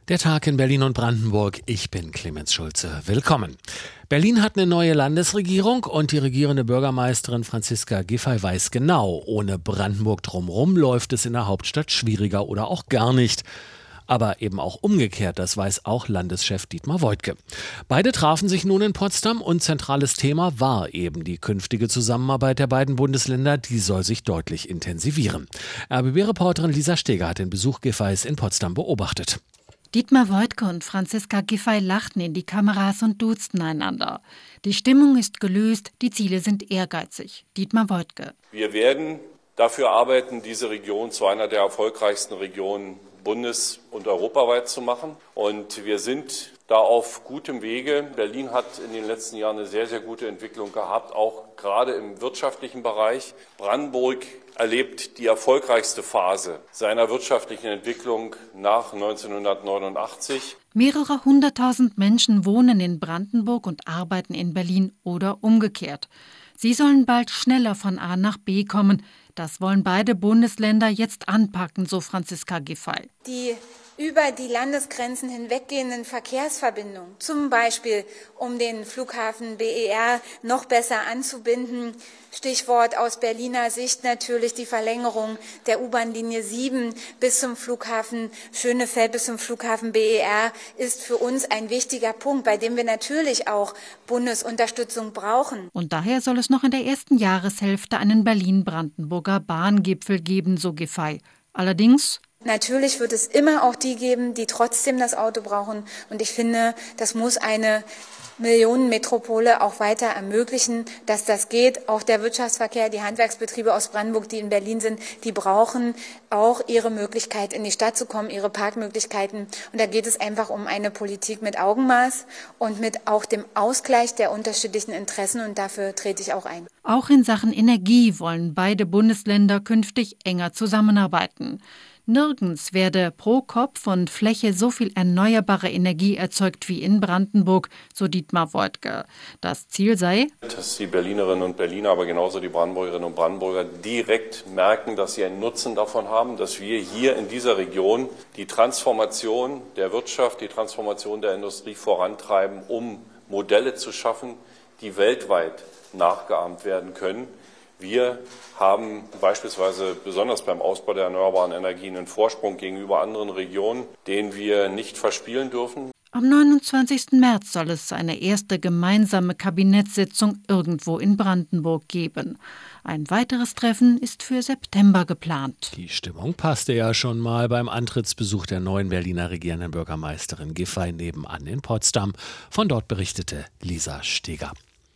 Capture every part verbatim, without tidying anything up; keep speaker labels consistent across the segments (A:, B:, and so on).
A: Der Tag in Berlin und Brandenburg. Ich bin Clemens Schulze. Willkommen. Berlin hat eine neue Landesregierung und die regierende Bürgermeisterin Franziska Giffey weiß genau, ohne Brandenburg drumherum läuft es in der Hauptstadt schwieriger oder auch gar nicht. Aber eben auch umgekehrt, das weiß auch Landeschef Dietmar Woidke. Beide trafen sich nun in Potsdam und zentrales Thema war eben die künftige Zusammenarbeit der beiden Bundesländer. Die soll sich deutlich intensivieren. R B B-Reporterin Lisa Steger hat den Besuch Giffeys in Potsdam beobachtet.
B: Dietmar Woidke und Franziska Giffey lachten in die Kameras und duzten einander. Die Stimmung ist gelöst, die Ziele sind ehrgeizig. Dietmar Woidke.
C: Wir werden dafür arbeiten, diese Region zu einer der erfolgreichsten Regionen bundes- und europaweit zu machen. Und wir sind da auf gutem Wege. Berlin hat in den letzten Jahren eine sehr, sehr gute Entwicklung gehabt, auch gerade im wirtschaftlichen Bereich. Brandenburg erlebt die erfolgreichste Phase seiner wirtschaftlichen Entwicklung nach neunzehnhundertneunundachtzig.
B: Mehrere hunderttausend Menschen wohnen in Brandenburg und arbeiten in Berlin oder umgekehrt. Sie sollen bald schneller von A nach B kommen. Das wollen beide Bundesländer jetzt anpacken, so Franziska Giffey.
D: Die über die Landesgrenzen hinweggehenden Verkehrsverbindungen, zum Beispiel um den Flughafen B E R noch besser anzubinden. Stichwort aus Berliner Sicht natürlich die Verlängerung der U-Bahn-Linie sieben bis zum Flughafen Schönefeld, bis zum Flughafen B E R ist für uns ein wichtiger Punkt, bei dem wir natürlich auch Bundesunterstützung brauchen.
B: Und daher soll es noch in der ersten Jahreshälfte einen Berlin-Brandenburger Bahngipfel geben, so Giffey. Allerdings
D: natürlich wird es immer auch die geben, die trotzdem das Auto brauchen. Und ich finde, das muss eine Millionenmetropole auch weiter ermöglichen, dass das geht. Auch der Wirtschaftsverkehr, die Handwerksbetriebe aus Brandenburg, die in Berlin sind, die brauchen auch ihre Möglichkeit, in die Stadt zu kommen, ihre Parkmöglichkeiten. Und da geht es einfach um eine Politik mit Augenmaß und mit auch dem Ausgleich der unterschiedlichen Interessen. Und dafür trete ich auch ein.
B: Auch in Sachen Energie wollen beide Bundesländer künftig enger zusammenarbeiten. Nirgends werde pro Kopf und Fläche so viel erneuerbare Energie erzeugt wie in Brandenburg, so Dietmar Woidke. Das Ziel sei,
C: dass die Berlinerinnen und Berliner, aber genauso die Brandenburgerinnen und Brandenburger direkt merken, dass sie einen Nutzen davon haben, dass wir hier in dieser Region die Transformation der Wirtschaft, die Transformation der Industrie vorantreiben, um Modelle zu schaffen, die weltweit nachgeahmt werden können. Wir haben beispielsweise besonders beim Ausbau der erneuerbaren Energien einen Vorsprung gegenüber anderen Regionen, den wir nicht verspielen dürfen.
B: Am neunundzwanzigsten März soll es eine erste gemeinsame Kabinettssitzung irgendwo in Brandenburg geben. Ein weiteres Treffen ist für September geplant.
A: Die Stimmung passte ja schon mal beim Antrittsbesuch der neuen Berliner regierenden Bürgermeisterin Giffey nebenan in Potsdam. Von dort berichtete Lisa Steger.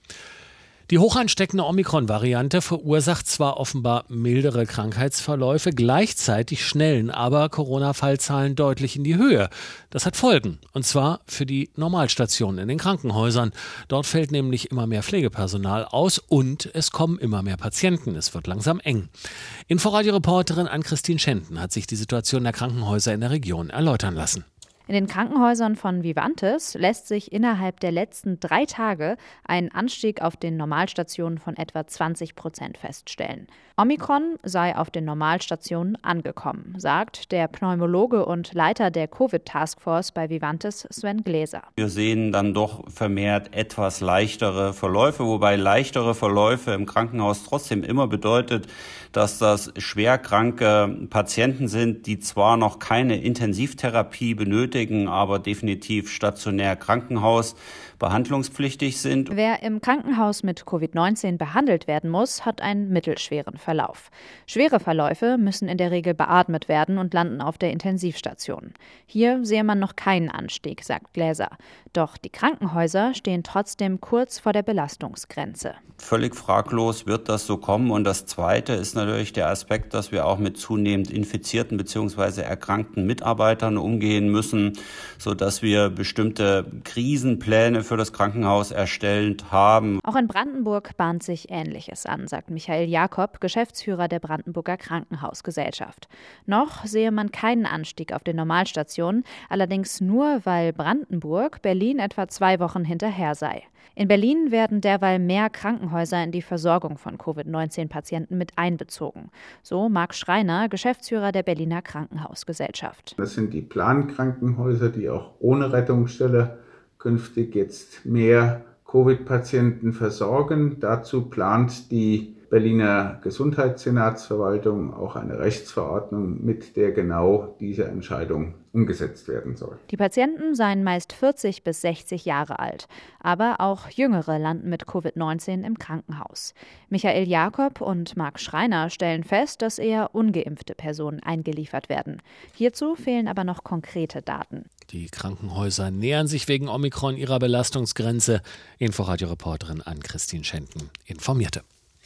A: Die hochansteckende Omikron-Variante verursacht zwar offenbar mildere Krankheitsverläufe, gleichzeitig schnellen aber Corona-Fallzahlen deutlich in die Höhe. Das hat Folgen, und zwar für die Normalstationen in den Krankenhäusern. Dort fällt nämlich immer mehr Pflegepersonal aus und es kommen immer mehr Patienten. Es wird langsam eng. Inforadio-Reporterin Ann-Christine Schenten hat sich die Situation der Krankenhäuser in der Region erläutern lassen.
E: In den Krankenhäusern von Vivantes lässt sich innerhalb der letzten drei Tage ein Anstieg auf den Normalstationen von etwa zwanzig Prozent feststellen. Omikron sei auf den Normalstationen angekommen, sagt der Pneumologe und Leiter der Covid-Taskforce bei Vivantes, Sven Gläser.
F: Wir sehen dann doch vermehrt etwas leichtere Verläufe, wobei leichtere Verläufe im Krankenhaus trotzdem immer bedeutet, dass das schwerkranke Patienten sind, die zwar noch keine Intensivtherapie benötigen, aber definitiv stationär Krankenhaus behandlungspflichtig sind.
E: Wer im Krankenhaus mit Covid neunzehn behandelt werden muss, hat einen mittelschweren Verlauf. Schwere Verläufe müssen in der Regel beatmet werden und landen auf der Intensivstation. Hier sehe man noch keinen Anstieg, sagt Gläser. Doch die Krankenhäuser stehen trotzdem kurz vor der Belastungsgrenze.
F: Völlig fraglos wird das so kommen. Und das Zweite ist natürlich der Aspekt, dass wir auch mit zunehmend infizierten bzw. erkrankten Mitarbeitern umgehen müssen, sodass wir bestimmte Krisenpläne für das Krankenhaus erstellt haben.
E: Auch in Brandenburg bahnt sich Ähnliches an, sagt Michael Jakob, Geschäftsführer Geschäftsführer der Brandenburger Krankenhausgesellschaft. Noch sehe man keinen Anstieg auf den Normalstationen, allerdings nur, weil Brandenburg Berlin etwa zwei Wochen hinterher sei. In Berlin werden derweil mehr Krankenhäuser in die Versorgung von Covid neunzehn Patienten mit einbezogen. So Marc Schreiner, Geschäftsführer der Berliner Krankenhausgesellschaft.
G: Das sind die Plankrankenhäuser, die auch ohne Rettungsstelle künftig jetzt mehr Covid-Patienten versorgen. Dazu plant die Berliner Gesundheitssenatsverwaltung auch eine Rechtsverordnung, mit der genau diese Entscheidung umgesetzt werden soll.
E: Die Patienten seien meist vierzig bis sechzig Jahre alt, aber auch Jüngere landen mit Covid neunzehn im Krankenhaus. Michael Jakob und Marc Schreiner stellen fest, dass eher ungeimpfte Personen eingeliefert werden. Hierzu fehlen aber noch konkrete Daten.
A: Die Krankenhäuser nähern sich wegen Omikron ihrer Belastungsgrenze. Inforadio-Reporterin Ann-Christine Schenten informierte.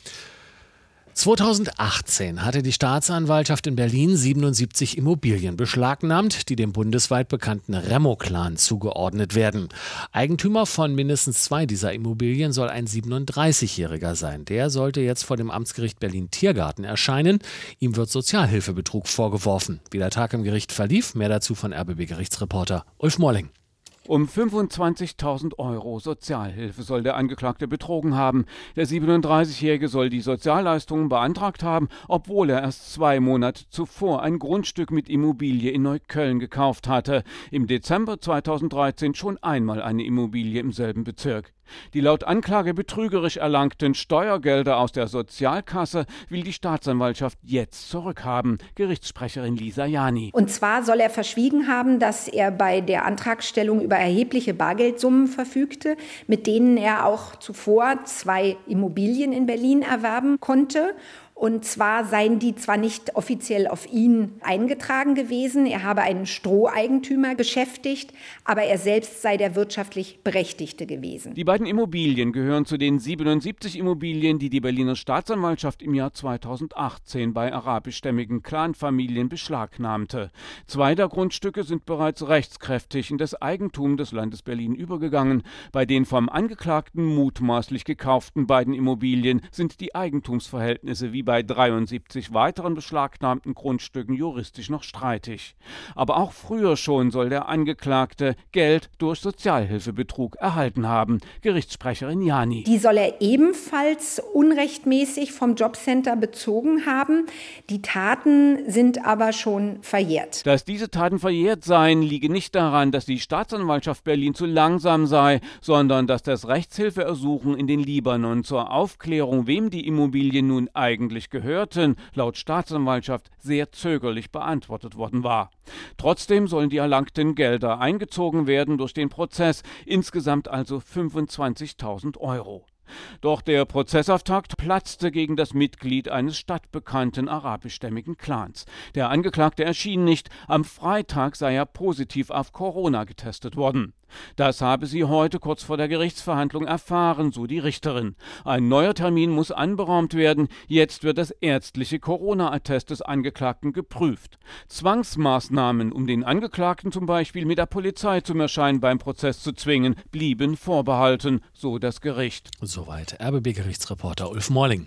A: zweitausendachtzehn hatte die Staatsanwaltschaft in Berlin siebenundsiebzig Immobilien beschlagnahmt, die dem bundesweit bekannten Remo-Clan zugeordnet werden. Eigentümer von mindestens zwei dieser Immobilien soll ein siebenunddreißigjähriger sein. Der sollte jetzt vor dem Amtsgericht Berlin-Tiergarten erscheinen. Ihm wird Sozialhilfebetrug vorgeworfen. Wie der Tag im Gericht verlief, mehr dazu von R B B-Gerichtsreporter Ulf Morling.
H: Um fünfundzwanzigtausend Euro Sozialhilfe soll der Angeklagte betrogen haben. Der siebenunddreißigjährige soll die Sozialleistungen beantragt haben, obwohl er erst zwei Monate zuvor ein Grundstück mit Immobilie in Neukölln gekauft hatte. Im Dezember zweitausenddreizehn schon einmal eine Immobilie im selben Bezirk. Die laut Anklage betrügerisch erlangten Steuergelder aus der Sozialkasse will die Staatsanwaltschaft jetzt zurückhaben. Gerichtssprecherin Lisa Jani.
I: Und zwar soll er verschwiegen haben, dass er bei der Antragstellung über erhebliche Bargeldsummen verfügte, mit denen er auch zuvor zwei Immobilien in Berlin erwerben konnte. Und zwar seien die zwar nicht offiziell auf ihn eingetragen gewesen, er habe einen Stroheigentümer beschäftigt, aber er selbst sei der wirtschaftlich Berechtigte gewesen.
H: Die beiden Immobilien gehören zu den siebenundsiebzig Immobilien, die die Berliner Staatsanwaltschaft im Jahr zweitausendachtzehn bei arabischstämmigen Clanfamilien beschlagnahmte. Zwei der Grundstücke sind bereits rechtskräftig in das Eigentum des Landes Berlin übergegangen. Bei den vom Angeklagten mutmaßlich gekauften beiden Immobilien sind die Eigentumsverhältnisse wie bei dreiundsiebzig weiteren beschlagnahmten Grundstücken juristisch noch streitig. Aber auch früher schon soll der Angeklagte Geld durch Sozialhilfebetrug erhalten haben. Gerichtssprecherin Jani.
I: Die soll er ebenfalls unrechtmäßig vom Jobcenter bezogen haben. Die Taten sind aber schon verjährt.
H: Dass diese Taten verjährt seien, liege nicht daran, dass die Staatsanwaltschaft Berlin zu langsam sei, sondern dass das Rechtshilfeersuchen in den Libanon zur Aufklärung, wem die Immobilien nun eigentlich gehörten, laut Staatsanwaltschaft sehr zögerlich beantwortet worden war. Trotzdem sollen die erlangten Gelder eingezogen werden durch den Prozess, insgesamt also fünfundzwanzigtausend Euro. Doch der Prozessauftakt platzte gegen das Mitglied eines stadtbekannten arabischstämmigen Clans. Der Angeklagte erschien nicht, am Freitag sei er positiv auf Corona getestet worden. Das habe sie heute kurz vor der Gerichtsverhandlung erfahren, so die Richterin. Ein neuer Termin muss anberaumt werden. Jetzt wird das ärztliche Corona-Attest des Angeklagten geprüft. Zwangsmaßnahmen, um den Angeklagten zum Beispiel mit der Polizei zum Erscheinen beim Prozess zu zwingen, blieben vorbehalten, so das Gericht.
A: Soweit R B B-Gerichtsreporter Ulf Morling.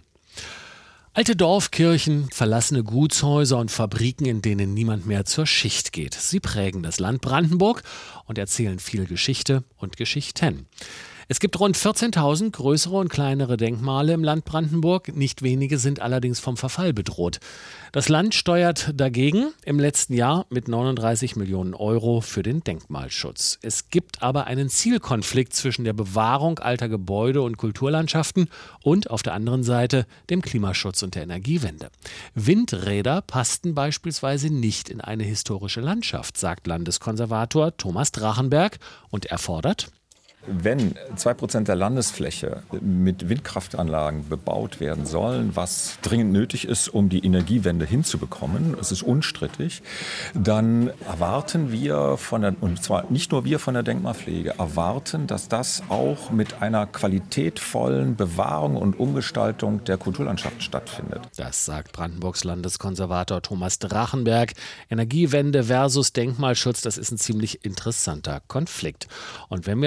A: Alte Dorfkirchen, verlassene Gutshäuser und Fabriken, in denen niemand mehr zur Schicht geht. Sie prägen das Land Brandenburg und erzählen viel Geschichte und Geschichten. Es gibt rund vierzehntausend größere und kleinere Denkmale im Land Brandenburg. Nicht wenige sind allerdings vom Verfall bedroht. Das Land steuert dagegen im letzten Jahr mit neununddreißig Millionen Euro für den Denkmalschutz. Es gibt aber einen Zielkonflikt zwischen der Bewahrung alter Gebäude und Kulturlandschaften und auf der anderen Seite dem Klimaschutz und der Energiewende. Windräder passten beispielsweise nicht in eine historische Landschaft, sagt Landeskonservator Thomas Drachenberg, und er fordert:
J: Wenn zwei Prozent der Landesfläche mit Windkraftanlagen bebaut werden sollen, was dringend nötig ist, um die Energiewende hinzubekommen, es ist unstrittig, dann erwarten wir von der, und zwar nicht nur wir von der Denkmalpflege, erwarten, dass das auch mit einer qualitätvollen Bewahrung und Umgestaltung der Kulturlandschaft stattfindet.
A: Das sagt Brandenburgs Landeskonservator Thomas Drachenberg. Energiewende versus Denkmalschutz, das ist ein ziemlich interessanter Konflikt. Und wenn wir schon mal bei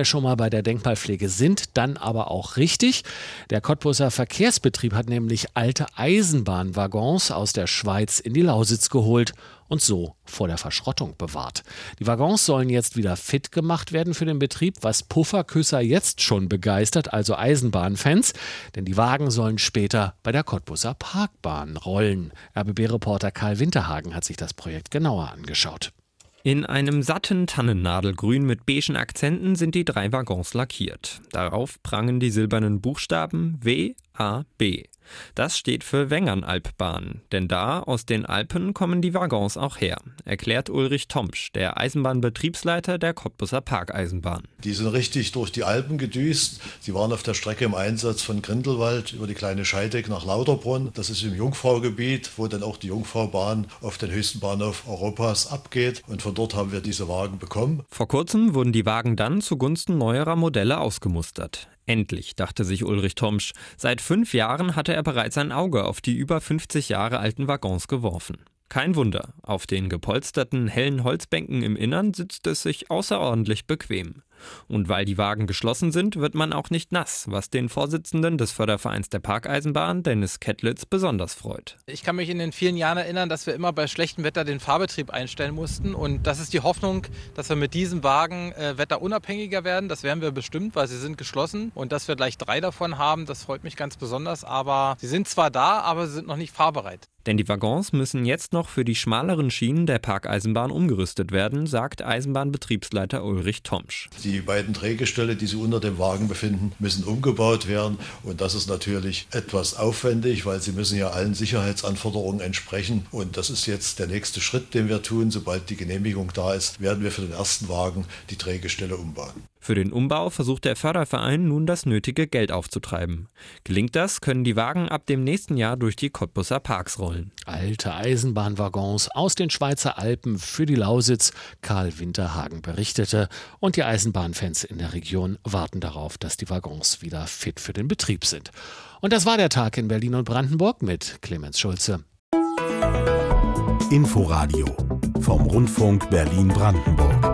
A: bei der Denkmalpflege sind dann aber auch richtig. Der Cottbuser Verkehrsbetrieb hat nämlich alte Eisenbahnwaggons aus der Schweiz in die Lausitz geholt und so vor der Verschrottung bewahrt. Die Waggons sollen jetzt wieder fit gemacht werden für den Betrieb, was Pufferküsser jetzt schon begeistert, also Eisenbahnfans. Denn die Wagen sollen später bei der Cottbuser Parkbahn rollen. R B B-Reporter Karl Winterhagen hat sich das Projekt genauer angeschaut.
K: In einem satten Tannennadelgrün mit beigen Akzenten sind die drei Waggons lackiert. Darauf prangen die silbernen Buchstaben W A B. Das steht für Wengernalbbahn, denn da aus den Alpen kommen die Waggons auch her, erklärt Ulrich Tomsch, der Eisenbahnbetriebsleiter der Cottbuser Parkeisenbahn.
L: Die sind richtig durch die Alpen gedüst. Sie waren auf der Strecke im Einsatz von Grindelwald über die kleine Scheideck nach Lauterbrunn. Das ist im Jungfraugebiet, wo dann auch die Jungfraubahn auf den höchsten Bahnhof Europas abgeht. Und von dort haben wir diese Wagen bekommen.
K: Vor kurzem wurden die Wagen dann zugunsten neuerer Modelle ausgemustert. Endlich, dachte sich Ulrich Tomsch. Seit fünf Jahren hatte er bereits ein Auge auf die über fünfzig Jahre alten Waggons geworfen. Kein Wunder, auf den gepolsterten, hellen Holzbänken im Innern sitzt es sich außerordentlich bequem. Und weil die Wagen geschlossen sind, wird man auch nicht nass, was den Vorsitzenden des Fördervereins der Parkeisenbahn, Dennis Kettlitz, besonders freut.
M: Ich kann mich in den vielen Jahren erinnern, dass wir immer bei schlechtem Wetter den Fahrbetrieb einstellen mussten. Und das ist die Hoffnung, dass wir mit diesem Wagen äh, wetterunabhängiger werden. Das werden wir bestimmt, weil sie sind geschlossen. Und dass wir gleich drei davon haben, das freut mich ganz besonders. Aber sie sind zwar da, aber sie sind noch nicht fahrbereit.
K: Denn die Waggons müssen jetzt noch für die schmaleren Schienen der Parkeisenbahn umgerüstet werden, sagt Eisenbahnbetriebsleiter Ulrich Tomsch.
L: Die beiden Drehgestelle, die sich unter dem Wagen befinden, müssen umgebaut werden. Und das ist natürlich etwas aufwendig, weil sie müssen ja allen Sicherheitsanforderungen entsprechen. Und das ist jetzt der nächste Schritt, den wir tun. Sobald die Genehmigung da ist, werden wir für den ersten Wagen die Drehgestelle umbauen.
K: Für den Umbau versucht der Förderverein nun das nötige Geld aufzutreiben. Gelingt das, können die Wagen ab dem nächsten Jahr durch die Cottbuser Parks rollen.
A: Alte Eisenbahnwaggons aus den Schweizer Alpen für die Lausitz, Karl Winterhagen berichtete. Und die Eisenbahnfans in der Region warten darauf, dass die Waggons wieder fit für den Betrieb sind. Und das war der Tag in Berlin und Brandenburg mit Clemens Schulze.
N: Inforadio vom Rundfunk Berlin-Brandenburg.